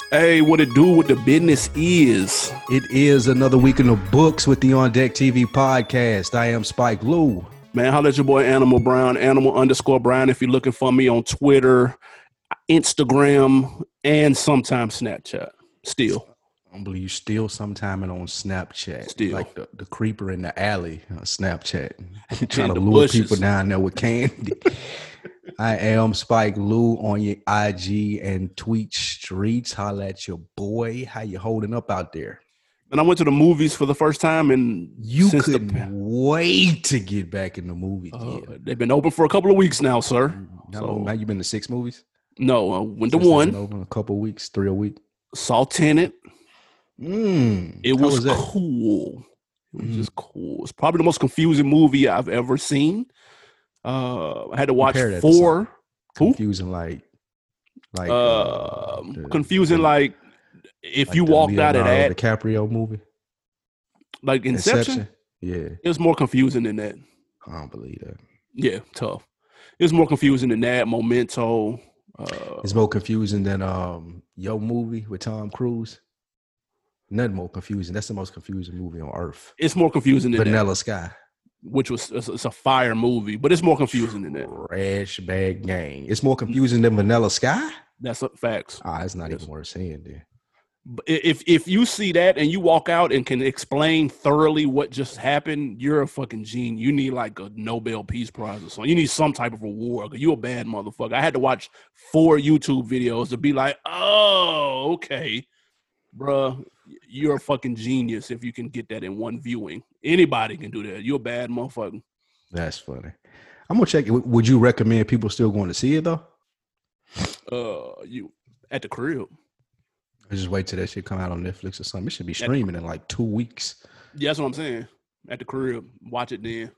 Hey, what it do? What the business is? It is another week in the books with the On Deck TV podcast. I am Spike Lou. Man, holla at your boy Animal Brown, Animal_Brown. If you're looking for me on Twitter, Instagram, and sometimes Snapchat. Still. I don't believe you still sometime on Snapchat. Still. Like the creeper in the alley on Snapchat. Trying In to the lure bushes. people down there with candy. I am Spike Lou on your IG and tweet streets. Holla at your boy. How you holding up out there? And I went to the movies for the first time, and You couldn't wait to get back in the movie theater. they've been open for a couple of weeks now, sir. Now you been to 6 movies? No, I went to Since they've one. been open a couple of weeks, 3 a week. Saw Tenet. It was that? cool. It was just cool. It's probably the most confusing movie I've ever seen. I had to watch Compare that to 4. Confusing, like confusing, like if you the walked out of Leonardo that, DiCaprio movie, like Inception. Yeah, It was more confusing than that. I don't believe that. Yeah, tough. It was more confusing than that. Memento. It's more confusing than Yo movie with Tom Cruise. Nothing more confusing. That's the most confusing movie on earth. It's more confusing than Vanilla that, Sky, which was it's a fire movie, but it's more confusing than that. Trash Bag Gang. It's more confusing than Vanilla Sky. That's facts. It's not even worth saying then. But if you see that and you walk out and can explain thoroughly what just happened, you're a fucking genius. You need like a Nobel Peace Prize or something. You need some type of reward. You a bad motherfucker. I had to watch 4 YouTube videos to be like, oh, okay, bruh, you're a fucking genius if you can get that in one viewing. Anybody can do that. You're a bad motherfucker. That's funny. I'm gonna check it. Would you recommend people still going to see it though? You at the crib. I just wait till that shit come out on Netflix or something. It should be streaming in like 2 weeks. Yeah, that's what I'm saying. At the crib, watch it then.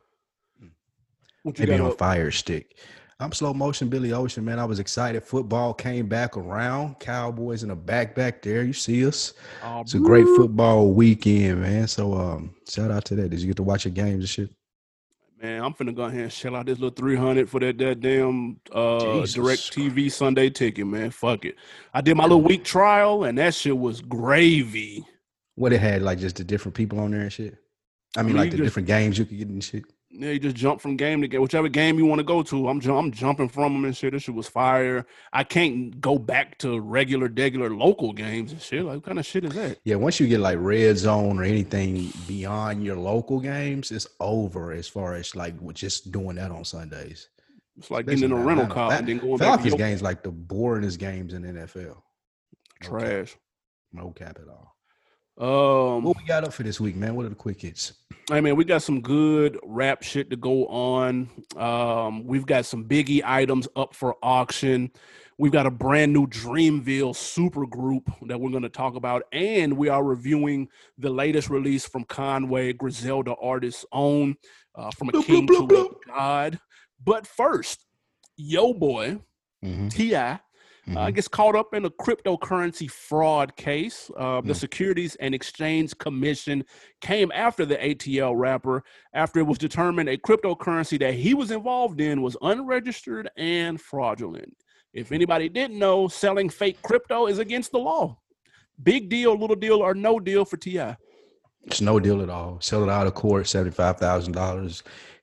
Maybe on Fire Stick. I'm Slow Motion Billy Ocean, man. I was excited. Football came back around. Cowboys in the back there. You see us. It's a great football weekend, man. So shout out to that. Did you get to watch your games and shit? Man, I'm finna go ahead and shell out this little $300 for that damn Direct TV Sunday ticket, man. Fuck it. I did my little week trial, and that shit was gravy. What it had, like just the different people on there and shit? I mean like the different games you could get and shit? Yeah, you just jump from game to game. Whichever game you want to go to, I'm jumping from them and shit. This shit was fire. I can't go back to regular local games and shit. Like, what kind of shit is that? Yeah, once you get like Red Zone or anything beyond your local games, it's over as far as like just doing that on Sundays. It's like getting in a rental car and then going back. Falcons games like the boringest games in the NFL. Trash. No cap at all. What we got up for this week, man? What are the quick hits? Hey, man, we got some good rap shit to go on. We've got some Biggie items up for auction. We've got a brand new Dreamville supergroup that we're going to talk about. And we are reviewing the latest release from Conway, Griselda artist's own, From a King to a God. But first, Yo Boy, T.I., gets caught up in a cryptocurrency fraud case. The Securities and Exchange Commission came after the ATL rapper after it was determined a cryptocurrency that he was involved in was unregistered and fraudulent. If anybody didn't know, selling fake crypto is against the law. Big deal, little deal, or no deal for T.I.? It's no deal at all. Settled out of court, $75,000.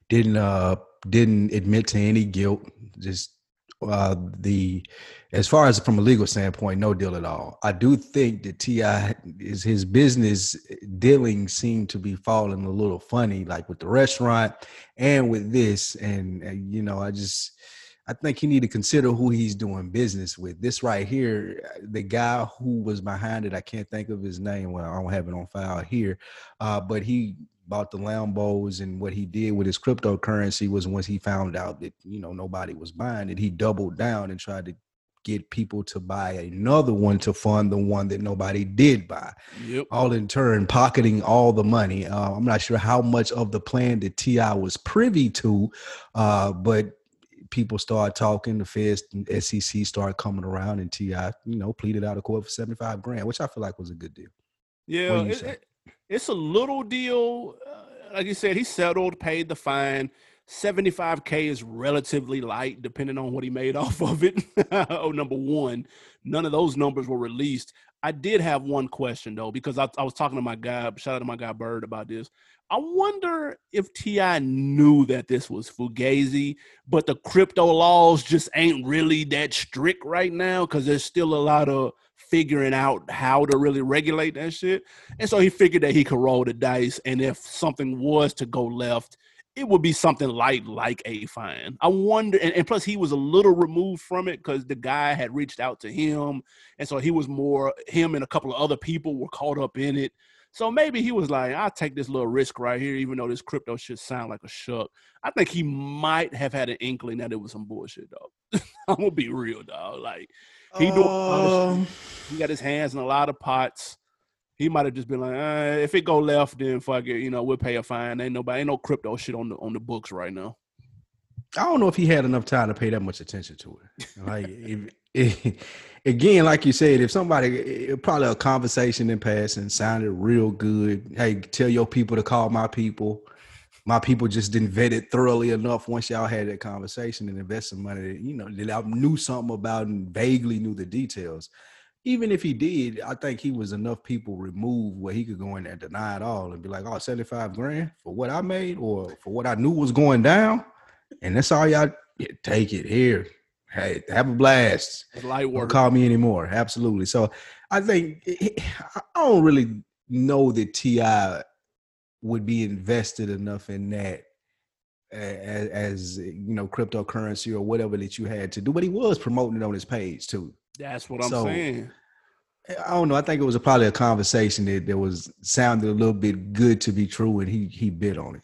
Didn't admit to any guilt. Just as far as from a legal standpoint, no deal at all. I do think that T.I. is his business dealing seemed to be falling a little funny, like with the restaurant and with this. And you know, I think he need to consider who he's doing business with. This right here, the guy who was behind it, I can't think of his name. Well, I don't have it on file here, but he bought the Lambos, and what he did with his cryptocurrency was once he found out that, you know, nobody was buying it, he doubled down and tried to get people to buy another one to fund the one that nobody did buy. Yep. All in turn pocketing all the money. I'm not sure how much of the plan that T.I. was privy to, but people start talking, the feds and SEC started coming around, and T.I., you know, pleaded out of court for $75,000, which I feel like was a good deal. Yeah, it's a little deal. Like you said, he settled, paid the fine. $75K is relatively light, depending on what he made off of it. Oh, number one, none of those numbers were released. I did have one question, though, because I was talking to my guy, shout out to my guy Bird about this. I wonder if T.I. knew that this was Fugazi, but the crypto laws just ain't really that strict right now because there's still a lot of figuring out how to really regulate that shit. And so he figured that he could roll the dice, and if something was to go left, it would be something light like a fine. I wonder, and plus he was a little removed from it because the guy had reached out to him, and so he was more, him and a couple of other people were caught up in it. So maybe he was like, I'll take this little risk right here, even though this crypto shit sound like a shuck. I think he might have had an inkling that it was some bullshit, dog. I'm gonna be real, dog. Like, he doing a lot of shit. He got his hands in a lot of pots. He might have just been like, if it go left, then fuck it, we'll pay a fine. Ain't no crypto shit on the books right now. I don't know if he had enough time to pay that much attention to it. Like, again, like you said, if somebody, probably a conversation in passing sounded real good. Hey, tell your people to call my people. My people just didn't vet it thoroughly enough once y'all had that conversation and invest some money that, that I knew something about and vaguely knew the details. Even if he did, I think he was enough people removed where he could go in there and deny it all and be like, oh, 75 grand for what I made or for what I knew was going down. And that's all y'all take it here. Hey, have a blast. Light work. Don't call me anymore. Absolutely. So I think I don't really know that T.I. would be invested enough in that as cryptocurrency or whatever that you had to do, but he was promoting it on his page too. That's what I'm saying. I don't know. I think it was probably a conversation that sounded a little bit good to be true, and he bid on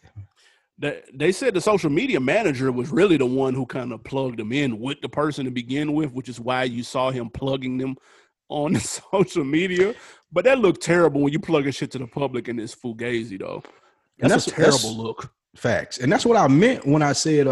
it. They said the social media manager was really the one who kind of plugged them in with the person to begin with, which is why you saw him plugging them on the social media. But that looked terrible when you plug a shit to the public and it's Fugazi, though. That's a terrible look. Facts. And that's what I meant when I said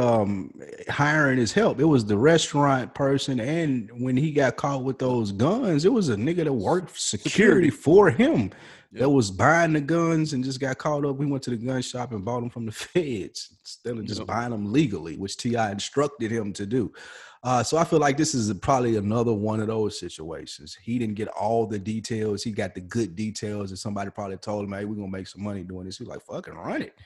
hiring his help. It was the restaurant person, and when he got caught with those guns, it was a nigga that worked security for him that was buying the guns and just got caught up. We went to the gun shop and bought them from the feds instead of just buying them legally, which T.I. instructed him to do. So I feel like this is probably another one of those situations. He didn't get all the details. He got the good details, and somebody probably told him, hey, we're going to make some money doing this. He was like, fucking run it.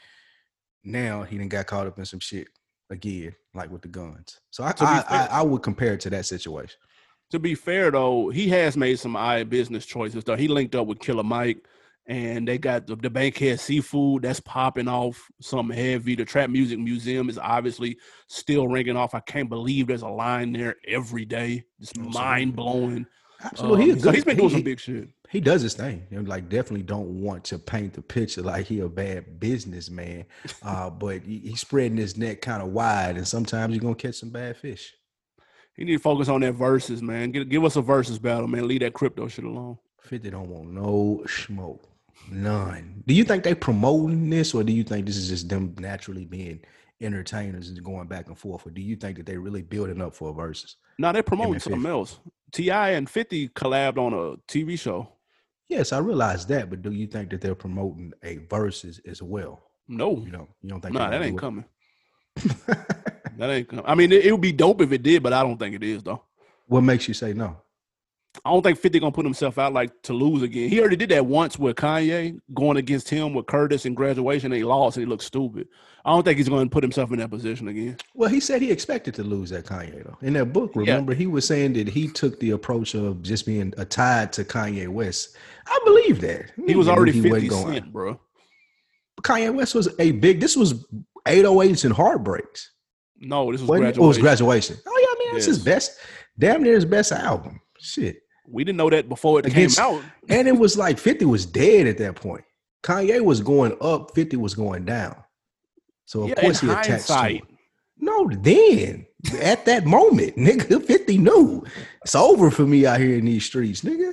Now he done got caught up in some shit again, like with the guns. So I would compare it to that situation. To be fair, though, he has made some business choices, though. He linked up with Killer Mike, and they got the Bankhead Seafood that's popping off something heavy. The Trap Music Museum is obviously still ringing off. I can't believe there's a line there every day. It's mind-blowing. Absolutely. So he's been doing some big shit. He does his thing. Like, definitely don't want to paint the picture like he a bad businessman, but he's spreading his net kind of wide, and sometimes you're going to catch some bad fish. He need to focus on that versus, man. Give us a versus battle, man. Leave that crypto shit alone. 50 don't want no smoke. None. Do you think they promoting this, or do you think this is just them naturally being entertainers and going back and forth, or do you think that they really building up for a versus? No, they're promoting something else. T.I. and 50 collabed on a TV show. Yes, I realize that, but do you think that they're promoting a versus as well? No. You don't think? No, that ain't coming. That ain't coming. I mean, it would be dope if it did, but I don't think it is, though. What makes you say no? I don't think 50 gonna put himself out like to lose again. He already did that once with Kanye, going against him with Curtis in Graduation, and he lost and he looked stupid. I don't think he's going to put himself in that position again. Well, he said he expected to lose at Kanye, though. In that book, remember, he was saying that he took the approach of just being tied to Kanye West. I believe that. He was already 50 Cent, bro. Kanye West was this was 808s and Heartbreaks. No, this was Graduation. Oh, it was Graduation. Oh, yeah, I mean, that's his best, damn near his best album. Shit. We didn't know that before it came out. And it was like 50 was dead at that point. Kanye was going up, 50 was going down. So, of course, he attached to it. No, then, at that moment, nigga, 50 knew. It's over for me out here in these streets, nigga.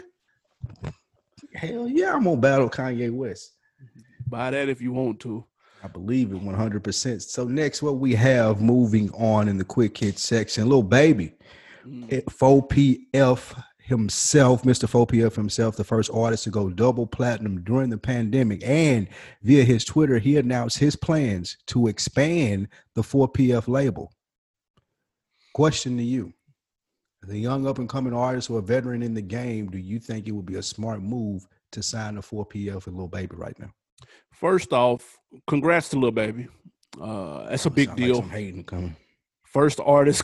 Hell yeah, I'm going to battle Kanye West. Buy that if you want to. I believe it 100%. So, next, what we have moving on in the quick hit section, Lil Baby, 4PF himself, Mr. 4PF himself, the first artist to go double platinum during the pandemic. And via his Twitter, he announced his plans to expand the 4PF label. Question to you. The young up-and-coming artist or a veteran in the game, do you think it would be a smart move to sign the 4PF with Lil Baby right now? First off, congrats to Lil Baby. That's a big deal. Like some hating coming. First artist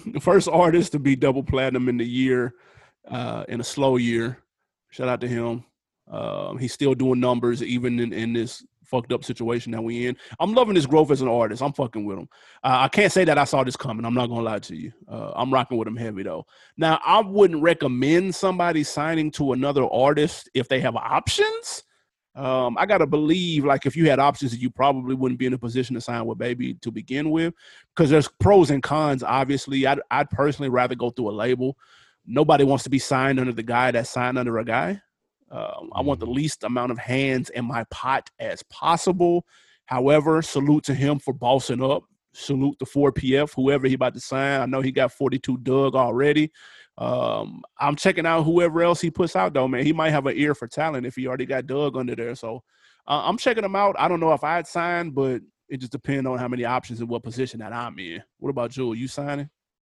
to be double platinum in the year, in a slow year. Shout out to him. He's still doing numbers even in this fucked up situation that we in. I'm loving his growth as an artist. I'm fucking with him. I can't say that I saw this coming. I'm not gonna lie to you. I'm rocking with him heavy though. Now, I wouldn't recommend somebody signing to another artist if they have options. I gotta believe, like, if you had options, you probably wouldn't be in a position to sign with Baby to begin with, because there's pros and cons. Obviously, I'd personally rather go through a label. Nobody wants to be signed under the guy that's signed under a guy. I want the least amount of hands in my pot as possible. However, salute to him for bossing up. Salute to 4PF, whoever he about to sign. I know he got 42 Doug already. I'm checking out whoever else he puts out, though, man. He might have an ear for talent if he already got Doug under there. So I'm checking him out. I don't know if I'd sign, but it just depends on how many options and what position that I'm in. What about Jewel? You signing?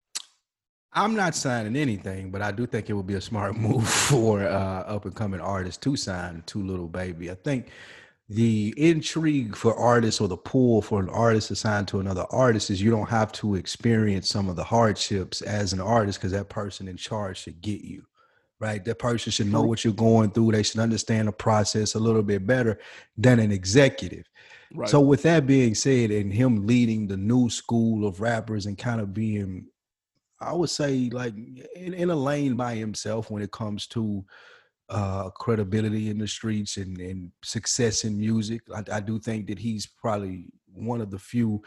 I'm not signing anything, but I do think it would be a smart move for up-and-coming artists to sign to Lil Baby. I think the intrigue for artists, or the pull for an artist to sign to another artist, is you don't have to experience some of the hardships as an artist, because that person in charge should get you, right? That person should know what you're going through. They should understand the process a little bit better than an executive. Right. So with that being said, and him leading the new school of rappers and kind of being, I would say, like in a lane by himself when it comes to credibility in the streets and success in music, I do think that he's probably one of the few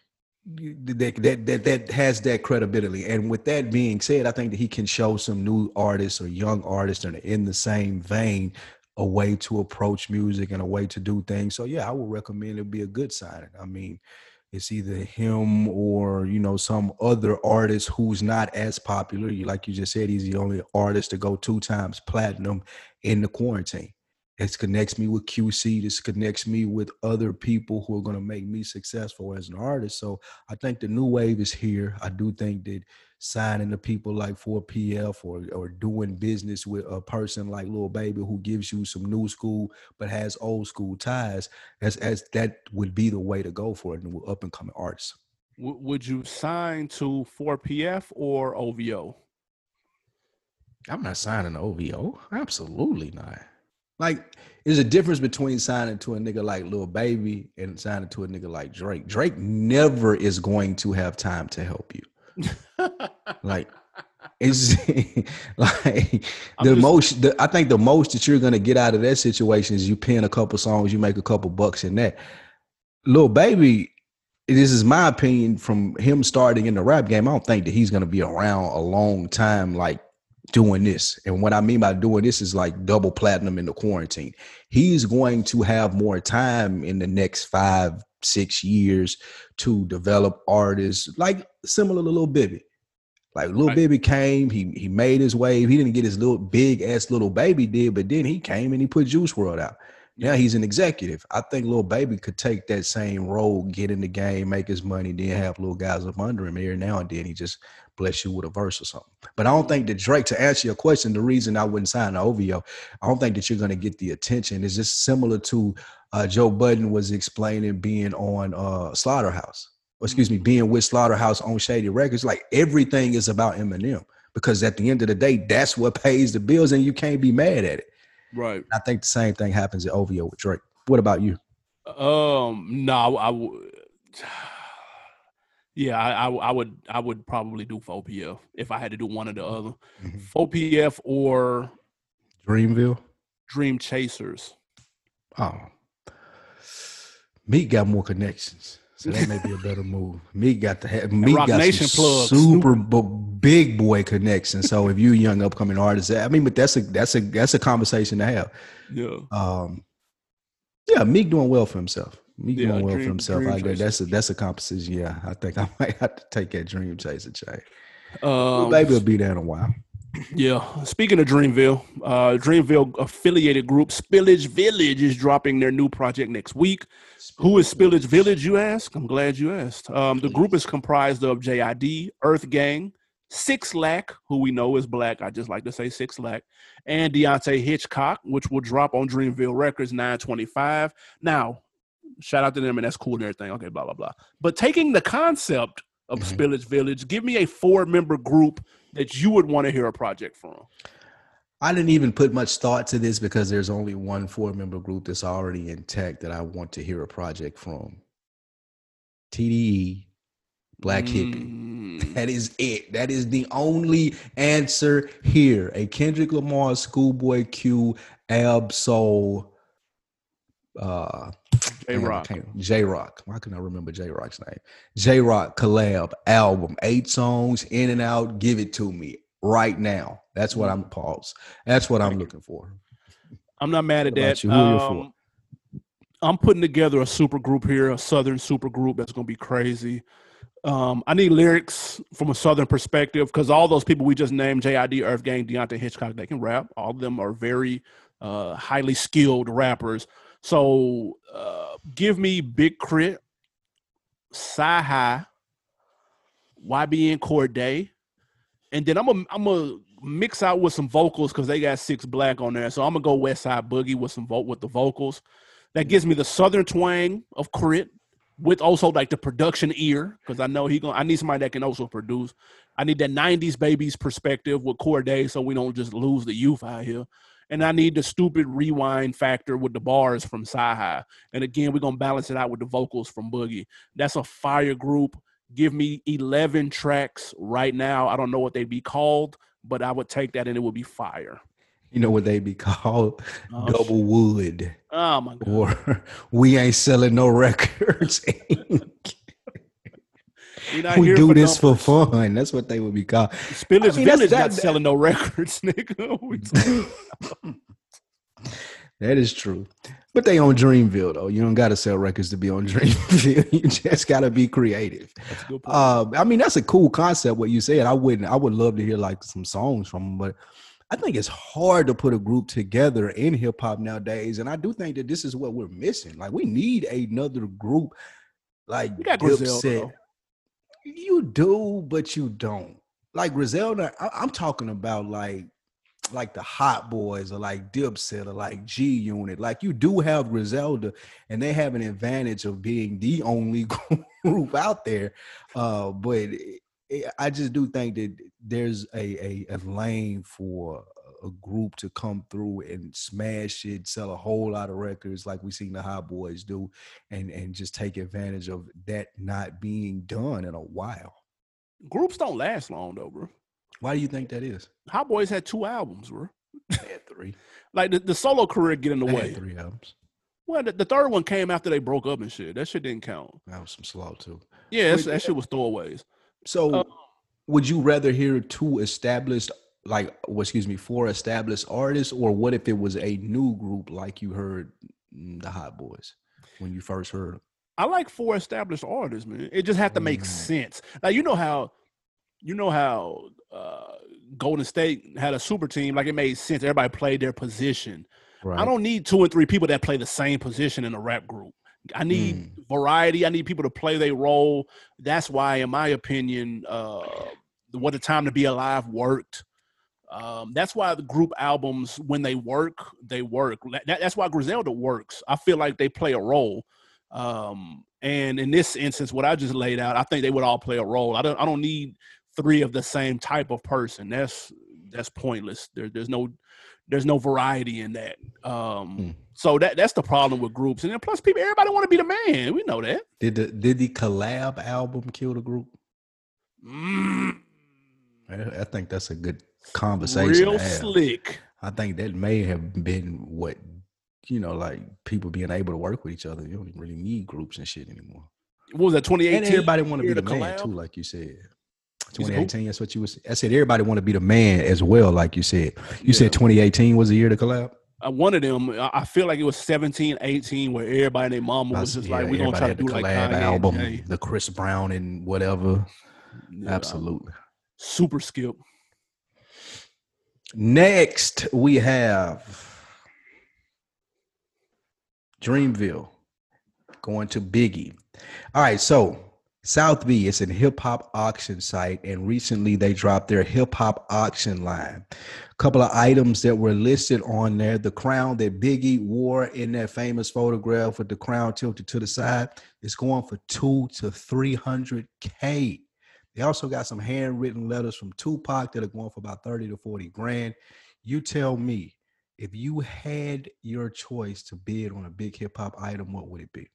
that has that credibility. And with that being said, I think that he can show some new artists or young artists that are in the same vein a way to approach music and a way to do things. So yeah, I would recommend it be a good signing. I mean, it's either him or, you know, some other artist who's not as popular. Like you just said, he's the only artist to go 2 times platinum in the quarantine. This connects me with QC. This connects me with other people who are going to make me successful as an artist. So I think the new wave is here. I do think that signing to people like 4PF or doing business with a person like Lil Baby, who gives you some new school but has old school ties, as that would be the way to go for an up and coming artist. Would you sign to 4PF or OVO? I'm not signing to OVO. Absolutely not. Like, there's a difference between signing to a nigga like Lil Baby and signing to a nigga like Drake. Drake never is going to have time to help you. Like, it's like I think the most that you're gonna get out of that situation is you pen a couple songs, you make a couple bucks in that. Lil Baby, this is my opinion from him starting in the rap game, I don't think that he's gonna be around a long time, like doing this. And what I mean by doing this is like double platinum in the quarantine. He's going to have more time in the next 5-6 years to develop artists, like similar to Lil Baby. Like Lil Baby came, he made his wave. He didn't get his little big ass Lil Baby did, but then he came and he put Juice WRLD out. Now he's an executive. I think Lil Baby could take that same role, get in the game, make his money, then have little guys up under him every now and then. He just bless you with a verse or something. But I don't think that Drake, to answer your question, the reason I wouldn't sign to OVO, I don't think that you're going to get the attention. It's just similar to Joe Budden was explaining being on Slaughterhouse. Or excuse me, being with Slaughterhouse on Shady Records. Like, everything is about Eminem, because at the end of the day, that's what pays the bills and you can't be mad at it. Right. I think the same thing happens at OVO with Drake. What about you? No, I would. Yeah, I would probably do 4PF if I had to do one or the other. 4PF or Dreamville, Dream Chasers. Oh, Meek got more connections, so that may be a better move. Meek got Roc Nation plug, super big boy connection. So if you young upcoming artists, I mean, but that's a conversation to have. Yeah. Yeah, Meek doing well for himself. Meek doing well for himself. That's a composition. Yeah, I think I might have to take that Dream Chaser chain. Baby will be there in a while. Yeah. Speaking of Dreamville, Dreamville affiliated group Spillage Village is dropping their new project next week. Who is Spillage Village, you ask? I'm glad you asked. The group is comprised of JID, Earth Gang, Six Lack, who we know is black. I just like to say Six Lack, and Deontay Hitchcock, which will drop on Dreamville Records 9/25. Now, shout out to them, and that's cool and everything. Okay, blah, blah, blah. But taking the concept of Spillage Village, give me a 4-member group that you would want to hear a project from. I didn't even put much thought to this because there's only one 4-member group that's already intact that I want to hear a project from. TDE, Black Hippie. That is it. That is the only answer here. A Kendrick Lamar, Schoolboy Q, Ab-Soul, J-Rock. Why couldn't I remember J-Rock's name? J-Rock collab album, 8 songs, in and out. Give it to me right now. That's what I'm That's what I'm looking for. I'm not mad at that. Who are you for? I'm putting together a super group here, a Southern super group that's going to be crazy. I need lyrics from a Southern perspective because all those people we just named, JID, Earth Gang, Deontay Hitchcock, they can rap. All of them are very highly skilled rappers. So give me Big Crit, Sci-Hi, YBN Corday, and then I'm a mix out with some vocals because they got 6 Black on there. So I'm gonna go West Side Boogie with the vocals. That gives me the Southern twang of Crit with also like the production ear because I know I need somebody that can also produce. I need that 90s babies perspective with Corday so we don't just lose the youth out here. And I need the stupid rewind factor with the bars from Sci-Hi. And again, we're going to balance it out with the vocals from Boogie. That's a fire group. Give me 11 tracks right now. I don't know what they'd be called, but I would take that and it would be fire. You know what they be called? Double Wood. Oh, my God. Or We Ain't Selling No Records. We do this for fun. That's what they would be called. Spillage Village not selling no records, nigga. That is true. But they on Dreamville, though. You don't got to sell records to be on Dreamville. You just got to be creative. That's a good point. I mean, that's a cool concept, what you said. I would love to hear like some songs from them, but I think it's hard to put a group together in hip hop nowadays. And I do think that this is what we're missing. Like, we need another group like Dipset. You do, but you don't. Like Griselda, I'm talking about like the Hot Boys or like Dipset or like G Unit. Like, you do have Griselda, and they have an advantage of being the only group out there. But I just do think that there's a lane for a group to come through and smash it, sell a whole lot of records like we seen the Hot Boys do, and just take advantage of that not being done in a while. Groups don't last long though, bro. Why do you think that is? Hot Boys had 2 albums, bro. They had 3. Like the solo career get in the way. Had 3 albums. Well, the third one came after they broke up and shit. That shit didn't count. That was some slow too. Yeah, that shit was throwaways. So would you rather hear 4 established artists, or what if it was a new group like you heard the Hot Boys when you first heard them? I like 4 established artists, man. It just had to make sense. Like, you know how Golden State had a super team. Like, it made sense. Everybody played their position. Right. I don't need 2 and 3 people that play the same position in a rap group. I need variety. I need people to play their role. That's why, in my opinion, What a Time to Be Alive worked. That's why the group albums, when they work, they work. That's why Griselda works. I feel like they play a role. And in this instance, what I just laid out, I think they would all play a role. I don't need 3 of the same type of person. That's pointless. There's no variety in that. So that's the problem with groups. And then plus everybody want to be the man. We know that. Did the collab album kill the group? I think that's a good conversation. Real slick. I think that may have been what, like people being able to work with each other. You don't even really need groups and shit anymore. What was that, 2018? And everybody want to be the man too, like you said. 2018, that's what you was. I said everybody want to be the man as well, like you said. You said 2018 was the year to collab? One of them, I feel like it was 17, 18, where everybody and their mama was just like, we're going to try to do like collab album, the Chris Brown and whatever. Yeah, absolutely. Super Skip. Next, we have Dreamville going to Biggie. All right, so South B is a hip hop auction site, and recently they dropped their hip hop auction line. A couple of items that were listed on there: the crown that Biggie wore in that famous photograph with the crown tilted to the side is going for $200 to $300K. They also got some handwritten letters from Tupac that are going for about 30 to 40 grand. You tell me, if you had your choice to bid on a big hip hop item, what would it be?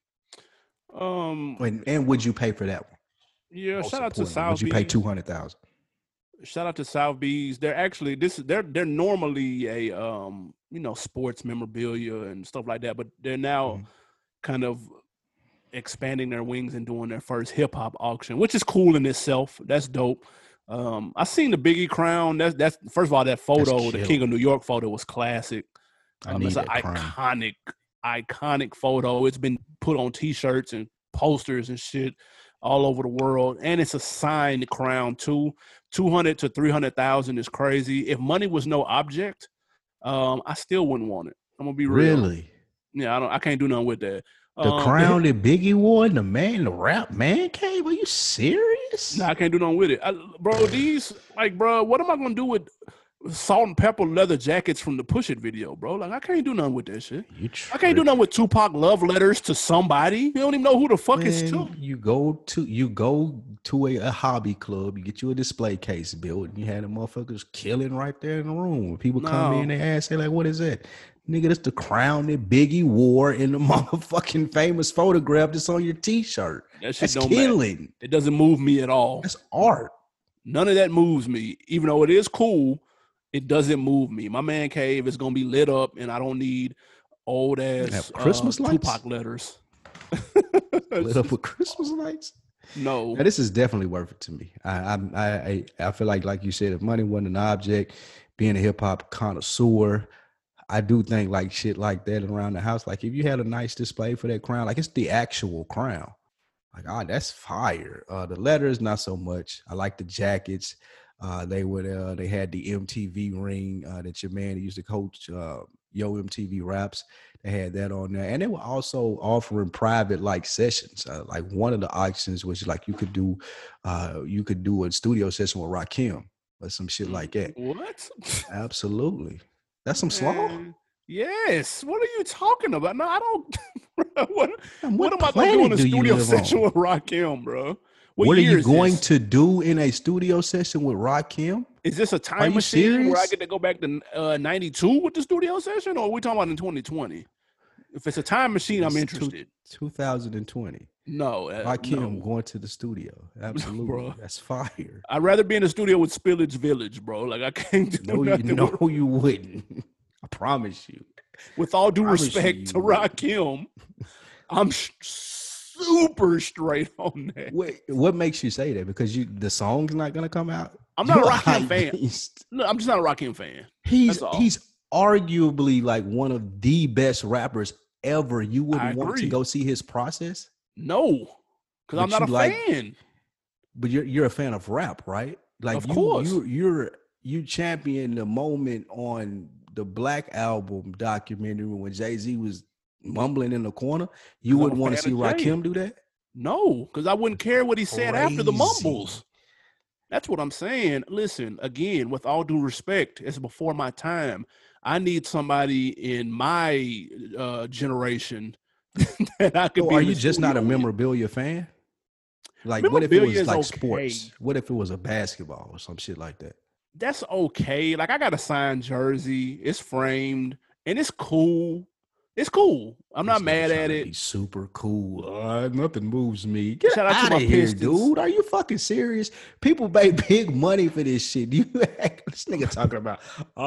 And would you pay for that one? Yeah, Most shout out to importantly, would South you pay Beach. 200,000? Shout out to South Bees. They're actually they're normally a sports memorabilia and stuff like that, but they're now kind of expanding their wings and doing their first hip hop auction, which is cool in itself. That's dope. I seen the Biggie crown. That's first of all, that photo, the King of New York photo, was classic. I need It's an that crown. iconic photo. It's been put on T-shirts and posters and shit all over the world, and it's a signed crown too. 200 to 300,000 is crazy. If money was no object, I still wouldn't want it. I'm gonna be real. Really? Yeah, I can't do nothing with that. The crown that Biggie wore in the rap man cave? Are you serious? Nah, I can't do nothing with it. Bro, what am I gonna do with salt and pepper leather jackets from the Push It video, bro? Like, I can't do nothing with that shit. I can't do nothing with Tupac love letters to somebody. You don't even know who the fuck is to. You go to a hobby club, you get you a display case built, and you had the motherfuckers killing right there in the room. When people come in, they ask, like, what is that? Nigga, that's the crown that Biggie wore in the motherfucking famous photograph that's on your T-shirt. That's killing. Matter. It doesn't move me at all. That's art. None of that moves me. Even though it is cool, it doesn't move me. My man cave is gonna be lit up, and I don't need old ass Christmas lights? Tupac letters. Lit up with Christmas lights? No. Now, this is definitely worth it to me. I feel like you said, if money wasn't an object, being a hip hop connoisseur, I do think like shit like that around the house. Like if you had a nice display for that crown, like it's the actual crown. Like, that's fire. The letters, not so much. I like the jackets. They had the MTV ring that your man used to coach, Yo MTV Raps. They had that on there, and they were also offering private like sessions. Like one of the auctions was like you could do a studio session with Rakim or some shit like that. What? Absolutely. That's some slaw. Yes. What are you talking about? No, I don't. what am I going to do in a studio session with Rakim, bro? What are you going to do in a studio session with Rakim? Is this a time machine where I get to go back to 92 with the studio session, or are we talking about in 2020? If it's a time machine, I'm interested. 2020. No. Rakim going to the studio. Absolutely. Bro. That's fire. I'd rather be in the studio with Spillage Village, bro. Like, I can't do nothing. No, you wouldn't. I promise you. With all due respect to Rakim, I'm super straight on that. Wait, what makes you say that? Because the song's not gonna come out? I'm not a Rakim fan. No, I'm just not a Rakim fan. He's arguably like one of the best rappers ever. You wouldn't want to go see his process? No, because I'm not a fan. But you're a fan of rap, right? Like, of course. You champion the moment on the Black Album documentary when Jay-Z was mumbling in the corner. You wouldn't want to see Rakim do that? No, because I wouldn't care what he said after the mumbles. That's what I'm saying. Listen, again, with all due respect, it's before my time. I need somebody in my generation that I could be. Are you just not a memorabilia fan? Like, what if it was like sports? What if it was a basketball or some shit like that? That's okay. Like, I got a signed jersey. It's framed and it's cool. It's cool. I'm not mad at it. He's super cool. Nothing moves me. Get out of here, dude. Are you fucking serious? People pay big money for this shit. You this nigga talking about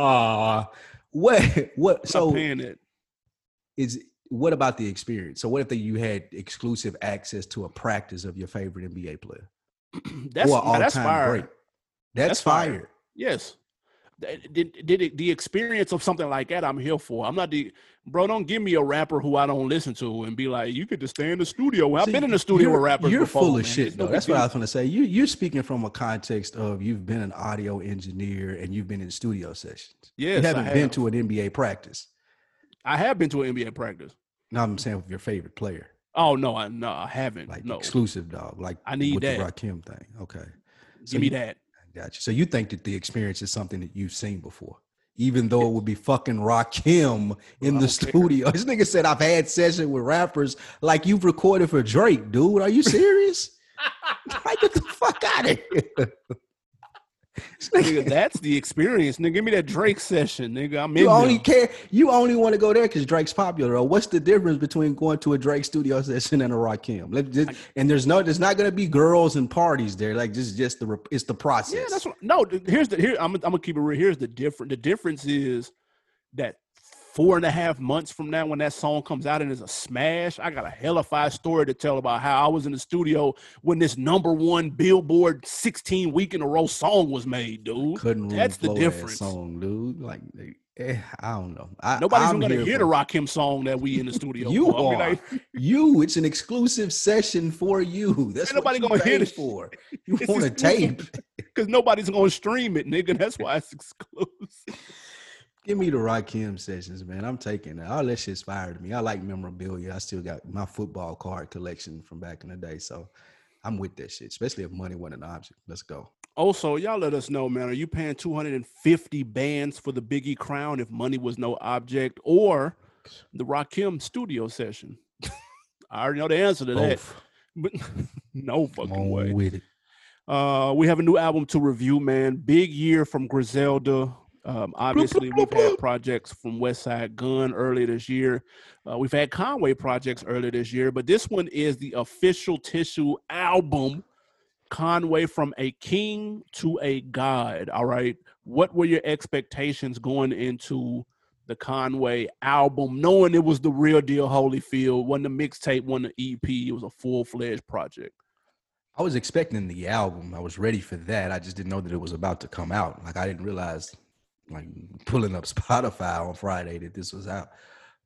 what? So what about the experience? So what if you had exclusive access to a practice of your favorite NBA player? That's fire. Great. That's fire. Yes. the experience of something like that, I'm here for. I'm not bro. Don't give me a rapper who I don't listen to and be like, you could just stay in the studio. Well, I've been in the studio with rappers you're before. Full of shit, though. That's what I was going to say. You're speaking from a context of you've been an audio engineer and you've been in studio sessions. Yes, you haven't been to an NBA practice. I have been to an NBA practice. No, I'm saying with your favorite player. Oh no, I haven't. Like no exclusive, dog. Like I need with that the Rakim thing. Okay, give me that. Gotcha. So you think that the experience is something that you've seen before, even though it would be fucking Rakim in the studio. This nigga said I've had sessions with rappers like you've recorded for Drake, dude. Are you serious? Like, get the fuck out of here. Nigga, that's the experience. Nigga, give me that Drake session, nigga. I'm in. You only want to go there because Drake's popular. Or what's the difference between going to a Drake studio session and a Rakim? And there's not going to be girls and parties there. Like it's the process. Yeah, that's what. No, I'm gonna keep it real. Here's the difference. The difference is that 4.5 months from now, when that song comes out and is a smash, I got a hellified story to tell about how I was in the studio when this #1 Billboard 16 week in a row song was made, dude. That's the difference, song, dude. Like, I don't know. Nobody's gonna hear the Rakim song that we in the studio. It's an exclusive session for you. That's what nobody gonna hear it for. You want a tape because nobody's gonna stream it, nigga. That's why it's exclusive. Give me the Rakim sessions, man. I'm taking it. All that shit's fire to me. I like memorabilia. I still got my football card collection from back in the day. So I'm with that shit, especially if money wasn't an object. Let's go. Also, y'all let us know, man. Are you paying 250 bands for the Biggie crown if money was no object, or the Rakim studio session? I already know the answer to that. But no fucking way. With it. We have a new album to review, man. Big year from Griselda. Obviously, we've had projects from Westside Gunn earlier this year. We've had Conway projects earlier this year, but this one is the official Tissue album, Conway from a King to a God. All right. What were your expectations going into the Conway album, knowing it was the real deal Holyfield, wasn't a mixtape, wasn't an EP, it was a full-fledged project? I was expecting the album. I was ready for that. I just didn't know that it was about to come out. Like, I didn't realize, like, pulling up Spotify on Friday that this was out.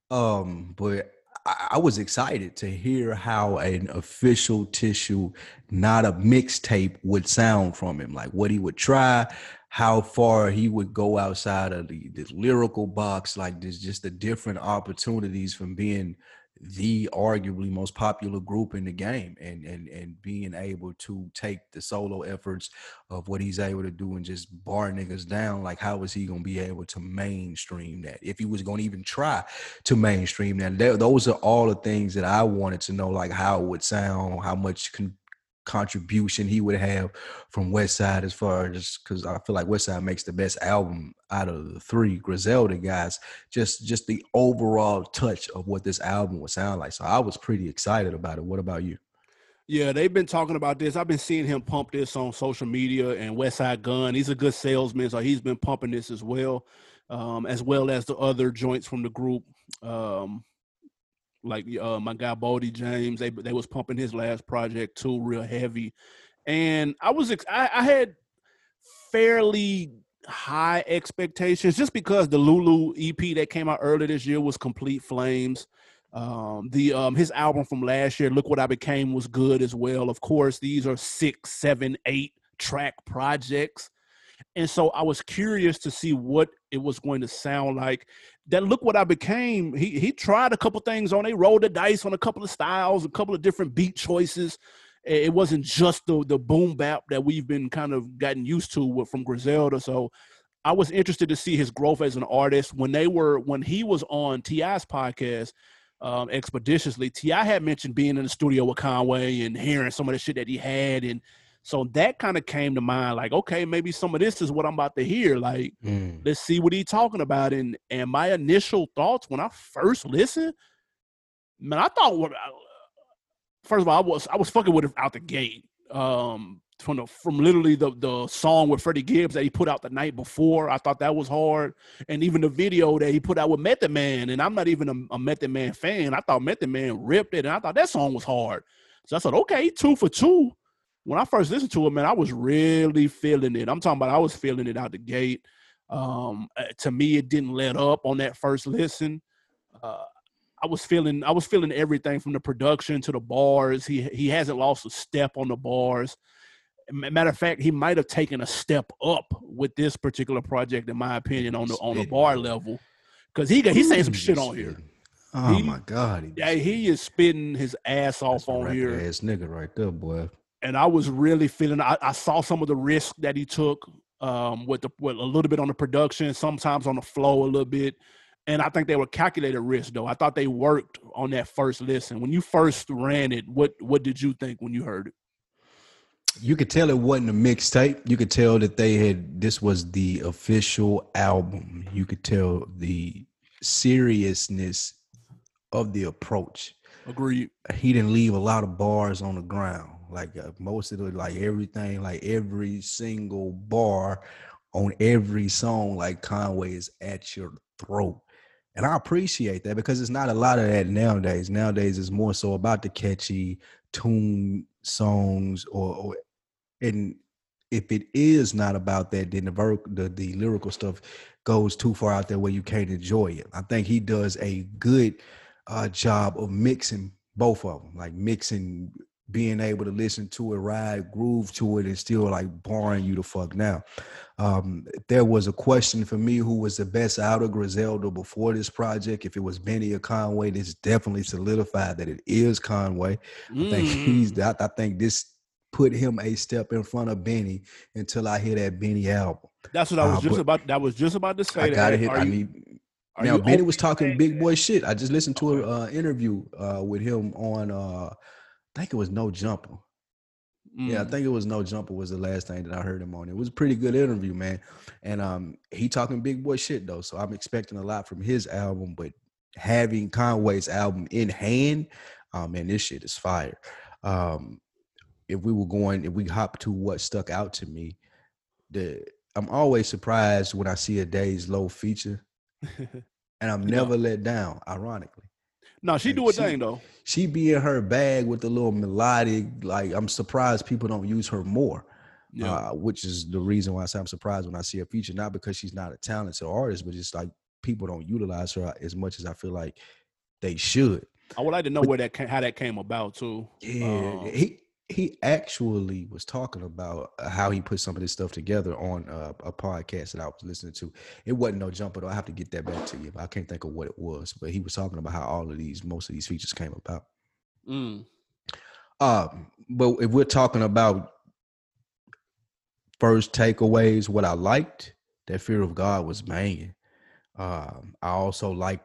But I was excited to hear how an official Tissue, not a mixtape, would sound from him. Like what he would try, how far he would go outside of the lyrical box. Like there's just the different opportunities from being the arguably most popular group in the game and being able to take the solo efforts of what he's able to do and just bar niggas down. Like, how is he going to be able to mainstream that? If he was going to even try to mainstream that, those are all the things that I wanted to know, like how it would sound, how much contribution he would have from Westside, as far as, because I feel like Westside makes the best album out of the three Griselda guys, just the overall touch of what this album would sound like. So I was pretty excited about it. What about you? Yeah, they've been talking about this. I've been seeing him pump this on social media, and Westside Gunn, he's a good salesman, so he's been pumping this as well as the other joints from the group. Like my guy Bodie James, they was pumping his last project too, real heavy, and I had fairly high expectations just because the Lulu EP that came out earlier this year was Complete Flames. His album from last year, Look What I Became, was good as well. Of course, these are 6, 7, 8 track projects. And so I was curious to see what it was going to sound like. That Look What I Became, he tried a couple things on. They rolled the dice on a couple of styles, a couple of different beat choices. It wasn't just the boom bap that we've been kind of gotten used to from Griselda. So I was interested to see his growth as an artist. When he was on T.I.'s podcast, Expeditiously, T.I. had mentioned being in the studio with Conway and hearing some of the shit that he had, and so that kind of came to mind, like, okay, maybe some of this is what I'm about to hear. Like, let's see what he's talking about. And my initial thoughts when I first listened, man, I thought, first of all, I was fucking with it out the gate. From literally the song with Freddie Gibbs that he put out the night before, I thought that was hard. And even the video that he put out with Method Man, and I'm not even a Method Man fan. I thought Method Man ripped it, and I thought that song was hard. So I said, okay, 2 for 2. When I first listened to it, man, I was really feeling it. I'm talking about I was feeling it out the gate. To me, it didn't let up on that first listen. I was feeling everything from the production to the bars. He hasn't lost a step on the bars. Matter of fact, he might have taken a step up with this particular project, in my opinion, on the bar level, because he's saying some shit on here. Oh my God! He is spitting his ass off on here. Ass nigga right there, boy. And I was really feeling. I saw some of the risk that he took with a little bit on the production, sometimes on the flow a little bit. And I think they were calculated risks, though. I thought they worked on that first listen. When you first ran it, what did you think when you heard it? You could tell it wasn't a mixtape. You could tell that this was the official album. You could tell the seriousness of the approach. Agreed. He didn't leave a lot of bars on the ground. Like most of the, like everything, like every single bar on every song, like Conway is at your throat. And I appreciate that because it's not a lot of that nowadays. Nowadays, it's more so about the catchy tune songs and if it is not about that, then the lyrical stuff goes too far out there where you can't enjoy it. I think he does a good job of mixing both of them, like mixing, being able to listen to it, ride, groove to it, and still like barring you the fuck now. There was a question for me who was the best out of Griselda before this project. If it was Benny or Conway, this definitely solidified that it is Conway. I think this put him a step in front of Benny until I hear that Benny album. That's what I was just about. That was just about to say. I gotta hit. Now Benny was talking big boy shit. I just listened to an interview with him on. I think it was No Jumper. Yeah, I think it was No Jumper was the last thing that I heard him on. It was a pretty good interview, man. And he talking big boy shit though, so I'm expecting a lot from his album. But having Conway's album in hand, man, this shit is fire. If we hop to what stuck out to me, I'm always surprised when I see a Days Low feature, and I'm never let down. Ironically, no, she do a thing though. She be in her bag with the little melodic. Like I'm surprised people don't use her more, which is the reason why I say I'm surprised when I see a feature. Not because she's not a talented artist, but just like people don't utilize her as much as I feel like they should. I would like to know how that came about too. Yeah, he actually was talking about how he put some of this stuff together on a podcast that I was listening to. It wasn't No Jumper though. I have to get that back to you. I can't think of what it was, but he was talking about how most of these features came about. But if we're talking about first takeaways, what I liked, that Fear of God was banging. I also liked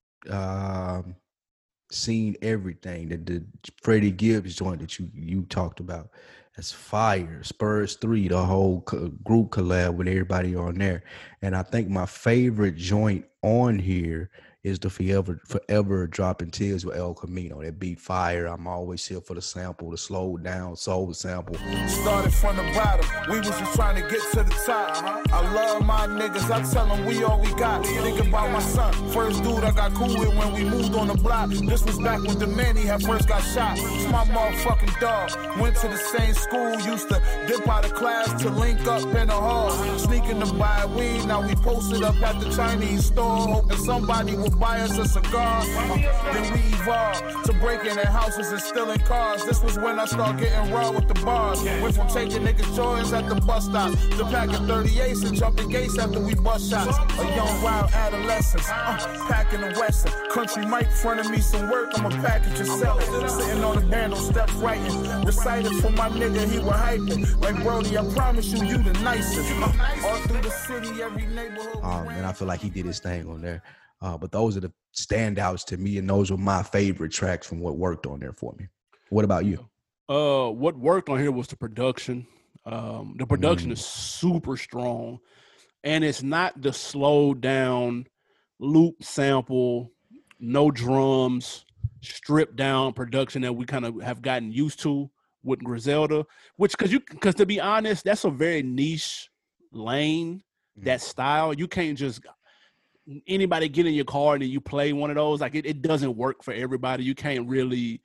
that Seen Everything, that the Freddie Gibbs joint that you talked about. That's fire. Spurs 3, the whole group collab with everybody on there. And I think my favorite joint on here is the Forever Dropping Tears with El Camino. That beat fire. I'm always here for the sample, the slow down soul sample. Started from the bottom. We was just trying to get to the top. I love my niggas. I tell them we all we got. Think about my son. First dude I got cool with when we moved on the block. This was back when the man he had first got shot. It's my motherfucking dog. Went to the same school. Used to dip out of class to link up in the hall. Sneaking to buy weed. Now we posted up at the Chinese store. Hoping somebody will buy us a cigar. Then we evolved to breaking in houses and stealing cars. This was when I started getting raw with the bars. Went from taking niggas Jordans at the bus stop to packing 38s and jumping gates after we bust shots. A young wild adolescent, packing a Western. Country mic front of me some work, I'ma package and sell it. Sitting on the bando steps writing. Recited for my nigga, he was hyping. Like Brody, I promise you, you the nicest. All through the city, every neighborhood. And I feel like he did his thing on there. But those are the standouts to me, and those were my favorite tracks from what worked on there for me. What about you? What worked on here was the production. The production is super strong, and it's not the slowed down loop sample, no drums, stripped down production that we kind of have gotten used to with Griselda. Because to be honest, that's a very niche lane. That style, you can't just anybody get in your car and then you play one of those. Like it doesn't work for everybody. You can't really.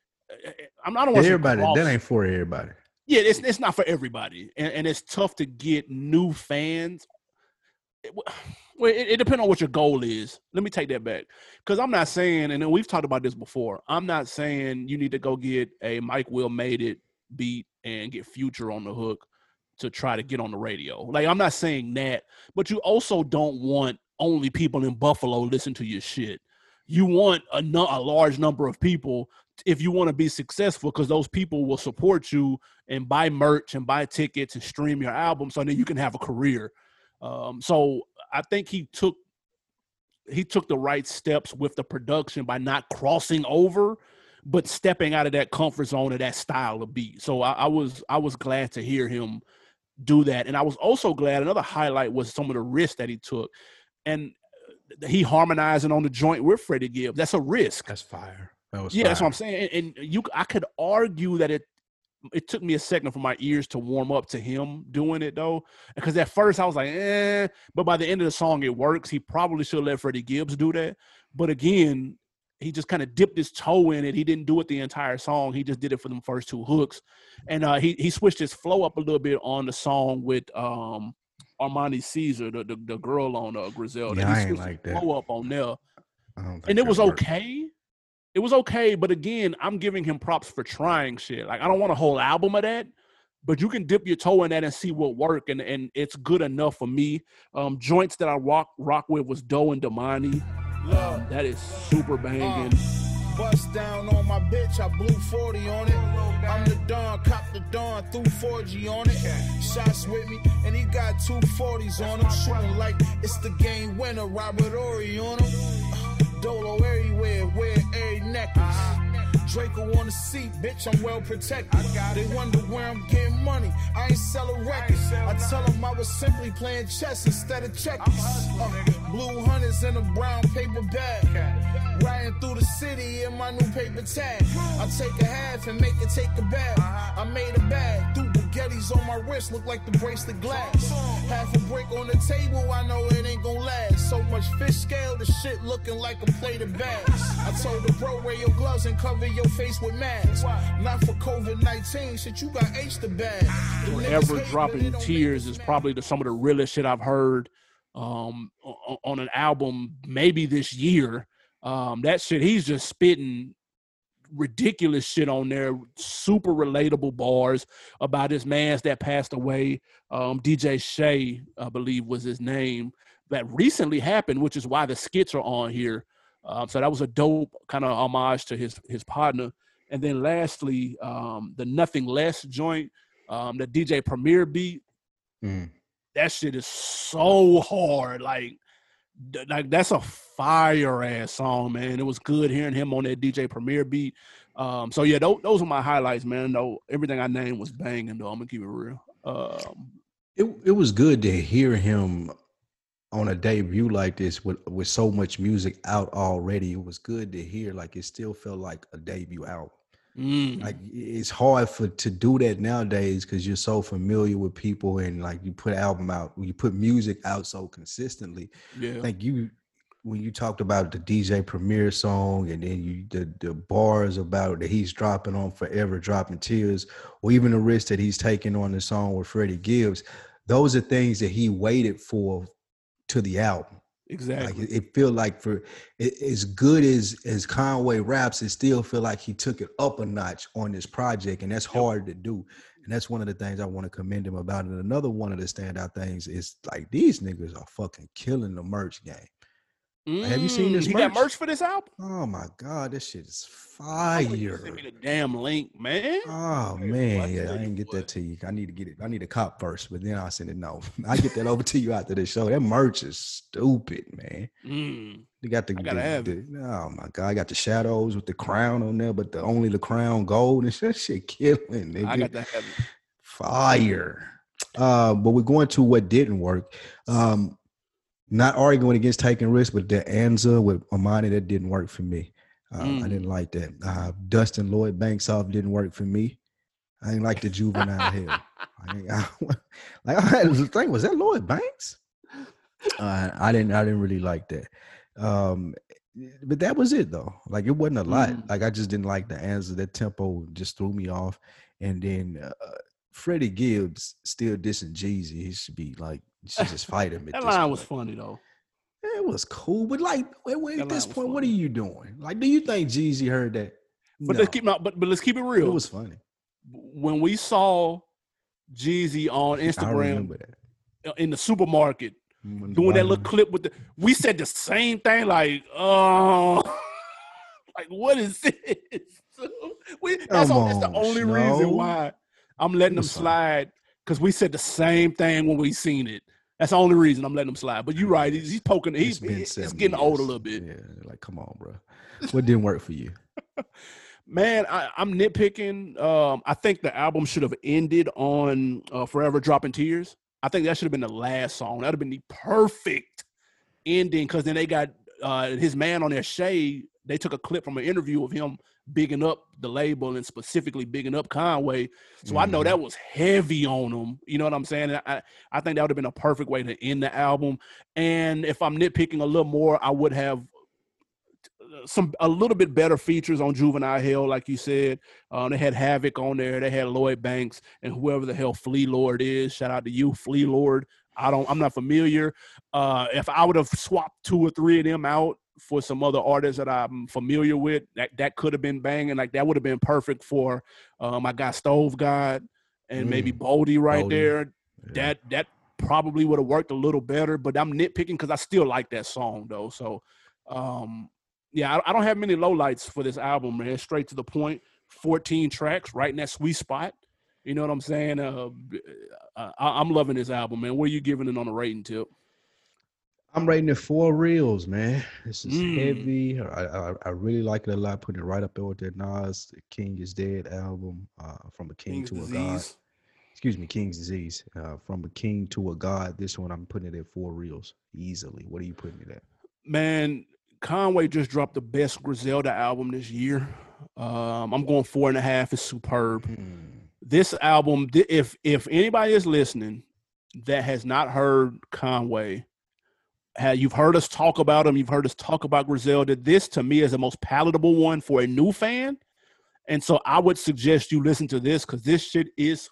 I don't want everybody. That ain't for everybody. Yeah, it's not for everybody, and it's tough to get new fans Well, it depends on what your goal is. Let me take that back, because I'm not saying, and we've talked about this before, I'm not saying you need to go get a Mike Will Made It beat and get Future on the hook to try to get on the radio. Like, I'm not saying that, but you also don't want only people in Buffalo listen to your shit. You want a large number of people if you want to be successful, because those people will support you and buy merch and buy tickets and stream your album, so then you can have a career. So I think he took the right steps with the production by not crossing over, but stepping out of that comfort zone of that style of beat. So I was glad to hear him do that. And I was also glad, another highlight was some of the risks that he took. And he harmonizing on the joint with Freddie Gibbs. That's a risk. That's fire. That was fire. That's what I'm saying. And I could argue that it took me a second for my ears to warm up to him doing it, though, because at first I was like, but by the end of the song, it works. He probably should have let Freddie Gibbs do that. But again, he just kind of dipped his toe in it. He didn't do it the entire song. He just did it for them first two hooks. And he switched his flow up a little bit on the song with Armani Caesar, the girl on Griselda. Yeah, he I ain't like that. Flow up on there. And it was okay. It was okay, but again, I'm giving him props for trying shit. Like, I don't want a whole album of that, but you can dip your toe in that and see what work, and it's good enough for me. Joints that I rock with was Doe and Damani. That is super banging. Bust down on my bitch, I blew 40 on it. I'm the Don, cop the Don, threw 4G on it. Shots with me, and he got 2 40s on him. Shooting like it's the game winner, Robert Ory on him. Dolo everywhere, wear every necklace. Draco on the seat, bitch, I'm well protected. They wonder where I'm getting money, I ain't selling records. I tell them I was simply playing chess instead of checkers. Blue hunters in a brown paper bag. Riding through the city in my new paper tag. I take a half and make it take a bag. I made a bag, threw Bugattis on my wrist, look like the bracelet glass. Half a brick on the table, I know it ain't gon' last. So much fish scale, the shit looking like a plate of bags. I told the bro, wear your gloves and cover your face with masks. Not for COVID-19, shit, you got H the bag. Forever Dropping Tears is probably some of the realest shit I've heard on an album maybe this year. That shit, he's just spitting ridiculous shit on there, super relatable bars about his mans that passed away. DJ Shay, I believe was his name, that recently happened, which is why the skits are on here. So that was a dope kind of homage to his partner. And then lastly, the Nothing Less joint, the DJ Premier beat. That shit is so hard. Like that's a fire ass song, man. It was good hearing him on that DJ Premier beat. So yeah, those are my highlights, man. Though everything I named was banging, though. I'm gonna keep it real. It was good to hear him on a debut like this with so much music out already. It was good to hear, like, it still felt like a debut album. Like, it's hard to do that nowadays because you're so familiar with people, and like you put album out, you put music out so consistently. Yeah. Like when you talked about the DJ Premier song, and then the bars about that he's dropping on Forever Dropping Tears, or even the risk that he's taking on the song with Freddie Gibbs, those are things that he waited for to the album. Exactly. Like, it feel like for as good as Conway raps, it still feel like he took it up a notch on this project, and that's hard to do. And that's one of the things I want to commend him about. And another one of the standout things is, like, these niggas are fucking killing the merch game. Have you seen this? He got merch for this album? Oh my God, this shit is fire! Send me the damn link, man. Oh man, yeah, I didn't get that to you. I need to get it. I need a cop first, but then I'll send it. No, I get that over to you after the show. That merch is stupid, man. You got the, oh my God, I got the shadows with the crown on there, but only the crown gold, and that shit killing. Nigga. I got that fire. But we're going to what didn't work. Not arguing against taking risks, but the Anza with Armani, that didn't work for me. I didn't like that. Dustin Lloyd Banks off didn't work for me. I didn't like the Juvenile Hell. I was thinking, was that Lloyd Banks? I didn't really like that. But that was it though. Like, it wasn't a lot. Like, I just didn't like the Anza. That tempo just threw me off. And then Freddie Gibbs still dissing Jeezy. He should be like, you should just fight him at That this line point. was funny though. It was cool, but like at this point, what are you doing? Like, do you think Jeezy heard that? But let's keep it real. It was funny. When we saw Jeezy on Instagram in the supermarket doing that little clip with we said the same thing, like, like, what is this? That's the only reason why I'm letting them slide, because we said the same thing when we seen it. That's the only reason I'm letting him slide. But you're right. He's poking. He's getting old a little bit. Yeah, like, come on, bro. What didn't work for you? Man, I'm nitpicking. I think the album should have ended on Forever Dropping Tears. I think that should have been the last song. That would have been the perfect ending, because then they got his man on there, Shay. They took a clip from an interview of him bigging up the label and specifically bigging up Conway. So I know that was heavy on him. You know what I'm saying? I think that would have been a perfect way to end the album. And if I'm nitpicking a little more, I would have a little bit better features on Juvenile Hell, like you said. They had Havoc on there. They had Lloyd Banks and whoever the hell Flea Lord is. Shout out to you, Flea Lord. I'm not familiar. If I would have swapped 2 or 3 of them out for some other artists that I'm familiar with, that could have been banging. Like, that would have been perfect for my guy Stove God and maybe Boldy there. Yeah. That probably would have worked a little better, but I'm nitpicking because I still like that song though. So yeah, I don't have many lowlights for this album, man. Straight to the point. 14 tracks, right in that sweet spot. You know what I'm saying? I'm loving this album, man. What are you giving it on a rating tip? I'm rating it 4 reels, man. This is heavy. I really like it a lot. Putting it right up there with that Nas, The King is Dead album, From a King to a God. Excuse me, King's Disease. From a King to a God. This one, I'm putting it at 4 reels easily. What are you putting it at? Man, Conway just dropped the best Griselda album this year. I'm going 4.5. It's superb. This album, if anybody is listening that has not heard Conway, you've heard us talk about him, you've heard us talk about Griselda, this to me is the most palatable one for a new fan. And so I would suggest you listen to this, because this shit is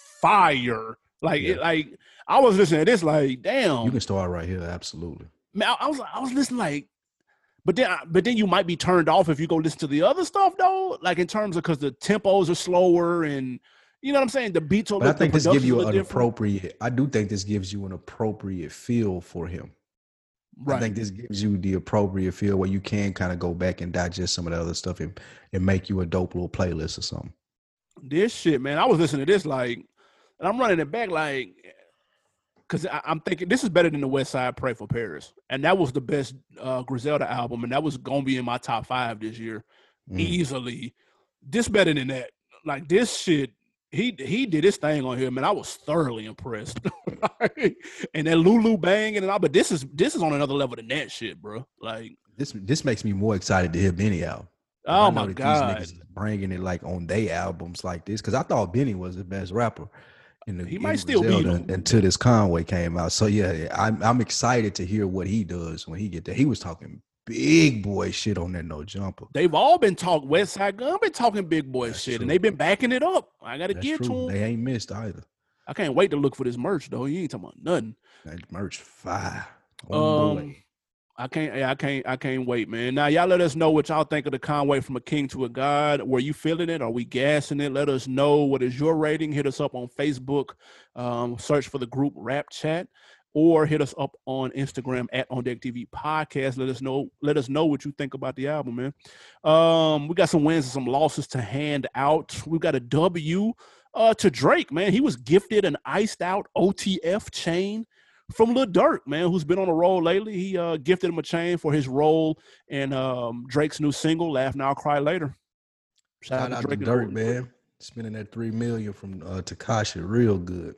fire. Like, I was listening to this like, damn. You can start right here, absolutely. Man, I was listening like, but then you might be turned off if you go listen to the other stuff though, like in terms of, because the tempos are slower and you know what I'm saying, the beats are. But I think this gives you an appropriate. I do think this gives you an appropriate feel for him. Right. I think this gives you the appropriate feel where you can kind of go back and digest some of the other stuff and make you a dope little playlist or something. This shit, man, I was listening to this like, and I'm running it back like, because I'm thinking this is better than the West Side Pray for Paris. And that was the best Griselda album. And that was going to be in my top 5 this year. Easily. This better than that. Like, this shit, he did his thing on here, man. I was thoroughly impressed. And that Lulu banging and all, but this is on another level than that shit, bro. Like, this makes me more excited to hear Benny out. Oh my God. These niggas bringing it like on their albums like this, because I thought Benny was the best rapper. He might still be until this Conway came out. So yeah, I'm excited to hear what he does when he get there. He was talking big boy shit on that No Jumper. They've all been talking West Side Gun, been talking big boy shit, and they've been backing it up. I gotta give to them. They ain't missed either. I can't wait to look for this merch though. You ain't talking about nothing. That merch fire. I can't wait, man. Now, y'all let us know what y'all think of the Conway From a King to a God. Were you feeling it? Are we gassing it? Let us know. What is your rating? Hit us up on Facebook. Search for the group Rap Chat, or hit us up on Instagram at On Deck TV Podcast. Let us know what you think about the album, man. We got some wins and some losses to hand out. We got a W to Drake, man. He was gifted an iced out OTF chain from Lil Durk, man, who's been on a roll lately. He gifted him a chain for his role in Drake's new single, Laugh Now, Cry Later. Shout out to Durk, man. Spending that $3 million from Tekashi real good.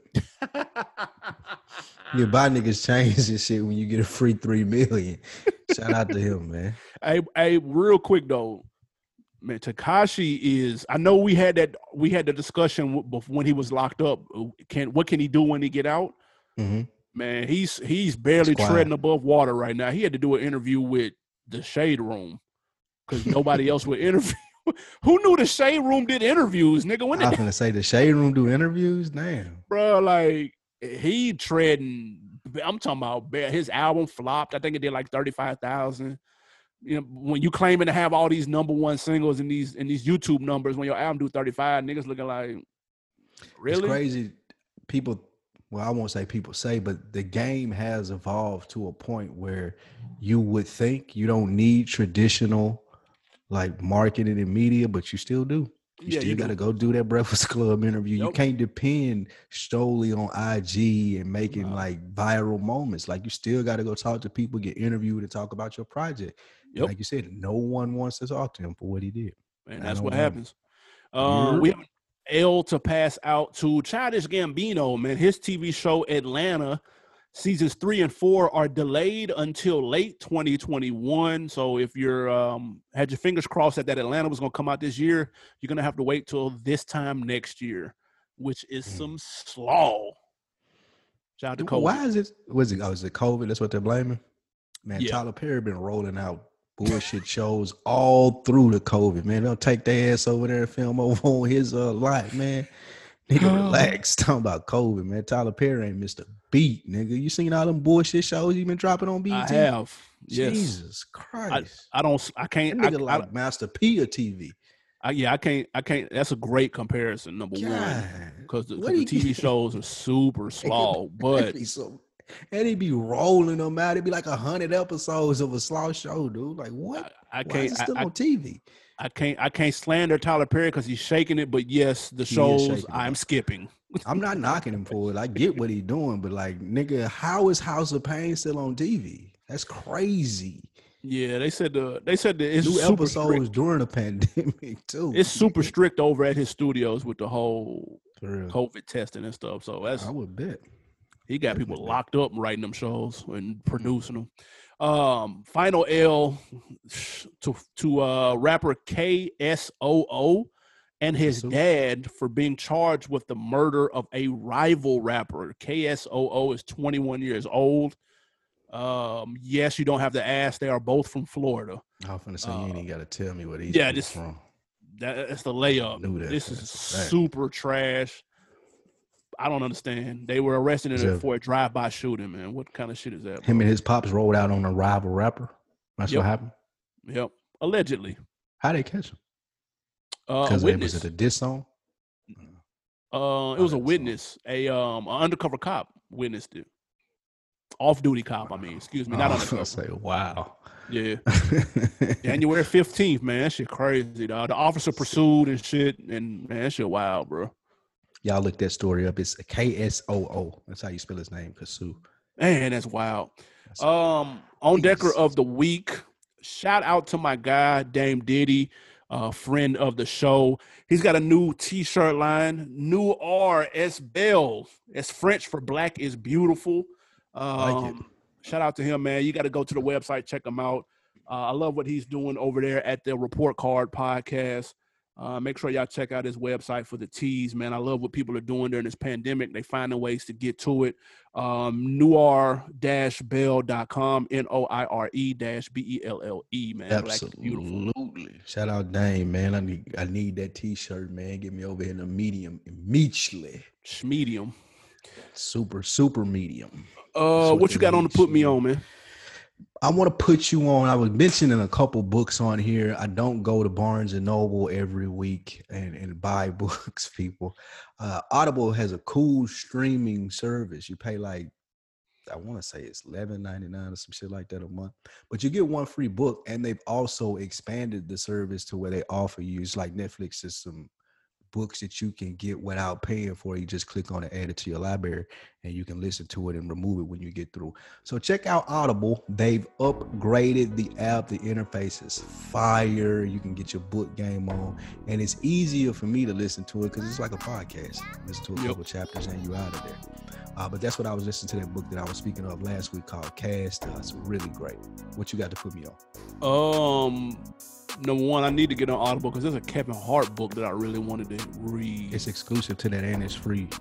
You buy niggas chains and shit when you get a free $3 million. Shout out to him, man. Hey, real quick though, man, Tekashi is. I know we had the discussion when he was locked up. What can he do when he get out? Mm-hmm. Man, he's barely treading above water right now. He had to do an interview with the Shade Room because nobody else would interview Who knew the Shade Room did interviews, nigga? When I was gonna say the Shade Room do interviews. Damn, bro, like he treading. I'm talking about his album flopped. I think it did like 35,000. You know, when you claiming to have all these #1 singles in these YouTube numbers, when your album do 35, niggas looking like, really? It's crazy. People, well, I won't say people say, but the game has evolved to a point where you would think you don't need traditional like marketing and media, but you still do. You got to go do that Breakfast Club interview. You can't depend solely on IG and making like viral moments. Like you still got to go talk to people, get interviewed, and talk about your project. Like you said, no one wants to talk to him for what he did. And that's what happens. We have an L to pass out to Childish Gambino, man. His TV show Atlanta seasons 3 and 4 are delayed until late 2021. So if you're had your fingers crossed that Atlanta was going to come out this year, you're going to have to wait till this time next year, which is some slaw. Shout out to COVID. Why is it? Is it COVID? That's what they're blaming. Man, Tyler Perry been rolling out bullshit shows all through the COVID. Man, they'll take their ass over there and film over on his lot, man. Nigga, relax. Talking about COVID, man. Tyler Perry ain't missed a beat, nigga. You seen all them bullshit shows he been dropping on BET? I have. Yes. Jesus Christ. I can't. That nigga like Master P of TV. I can't. That's a great comparison. Number one, because the TV shows are super slow, but and he be rolling them out. It'd be like 100 episodes of a slow show, dude. Like what? I can't. Why is it still on TV? I can't slander Tyler Perry because he's shaking it, but yes, the shows I'm skipping. I'm not knocking him for it. I get what he's doing, but like, nigga, how is House of Pain still on TV? That's crazy. Yeah, they said it's new episodes strict during the pandemic too. It's super strict over at his studios with the whole COVID testing and stuff. So I would bet he got people locked up writing them shows and producing them. Final L to rapper KSOO and his dad for being charged with the murder of a rival rapper. KSOO is 21 years old. Yes, you don't have to ask. They are both from Florida. I was gonna say you ain't got to tell me what he's from. That's the layup. This is super trash. I don't understand. They were arrested for a drive-by shooting, man. What kind of shit is that? Him and his pops rolled out on a rival rapper. That's what happened? Yep. Allegedly. How'd they catch him? Because was it a diss song? It was a witness. An undercover cop witnessed it. Off-duty cop, I mean. Excuse me. Not undercover. I say, wow. Yeah. January 15th, man. That shit crazy, dog. The officer pursued and shit, and man, that shit wild, bro. Y'all look that story up. It's KSOO. That's how you spell his name, Kasu. Man, that's wild. On Decker of the Week, shout out to my guy, Dame Diddy, friend of the show. He's got a new T-shirt line, Noir es Belle. It's French for Black is Beautiful. Shout out to him, man. You got to go to the website, check him out. I love what he's doing over there at the Report Card podcast. Make sure y'all check out his website for the tees, man. I love what people are doing during this pandemic. They finding ways to get to it. Noir-bell.com, NOIRE-BELLE, man. Absolutely. Shout out Dame, man. I need that T-shirt, man. Get me over here in the medium immediately. Medium. Super medium. What you got on to put me on, man? I want to put you on. I was mentioning a couple books on here. I don't go to Barnes and Noble every week and buy books, people. Audible has a cool streaming service. You pay like, I want to say it's $11.99 or some shit like that a month. But you get one free book, and they've also expanded the service to where they offer you. It's like Netflix is some books that you can get without paying for. You just click on it, add it to your library, and you can listen to it and remove it when you get through. So check out Audible. They've upgraded the app. The interface is fire. You can get your book game on, and it's easier for me to listen to it because it's like a podcast. Listen to a couple chapters and you out of there. But that's what I was listening to, that book that I was speaking of last week called Cast. It's really great. What you got to put me on? Number one, I need to get on Audible because there's a Kevin Hart book that I really wanted to read. It's exclusive to that, and it's free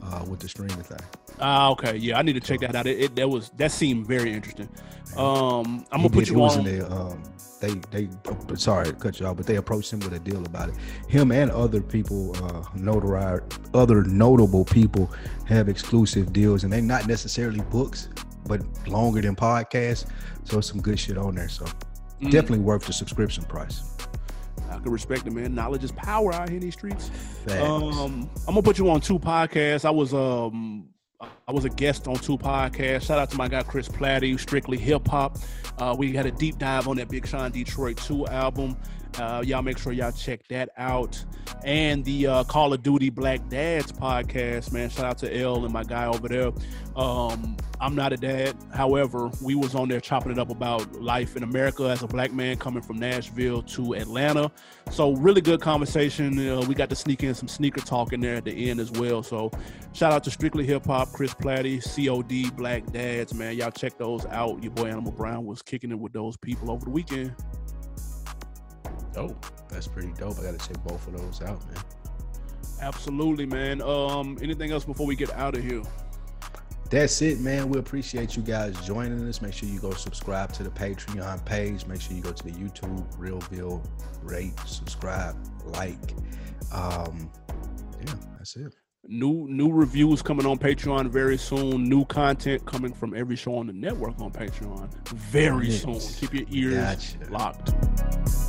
with the streaming thing. Okay, yeah, I need to check that out. That seemed very interesting. I'm gonna put you on. They sorry to cut you off, but they approached him with a deal about it. Him and other people, other notable people, have exclusive deals, and they're not necessarily books, but longer than podcasts. So it's some good shit on there. So definitely worth the subscription price. I can respect it, man. Knowledge is power out here in these streets. Facts. I'm gonna put you on 2 podcasts. I was a guest on 2 podcasts. Shout out to my guy Chris Platty, Strictly Hip Hop. We had a deep dive on that Big Sean Detroit 2 album. Y'all make sure y'all check that out. And the Call of Duty Black Dads podcast, man. Shout out to L and my guy over there. I'm not a dad. However, we was on there chopping it up about life in America as a black man coming from Nashville to Atlanta. So really good conversation. We got to sneak in some sneaker talk in there at the end as well. So shout out to Strictly Hip Hop, Chris Platty, COD, Black Dads, man. Y'all check those out. Your boy Animal Brown was kicking it with those people over the weekend. Oh, that's pretty dope. I got to check both of those out, man. Absolutely, man. Anything else before we get out of here? That's it, man. We appreciate you guys joining us. Make sure you go subscribe to the Patreon page. Make sure you go to the YouTube, Realville, rate, subscribe, like. Yeah, that's it. New reviews coming on Patreon very soon. New content coming from every show on the network on Patreon very soon. Keep your ears locked.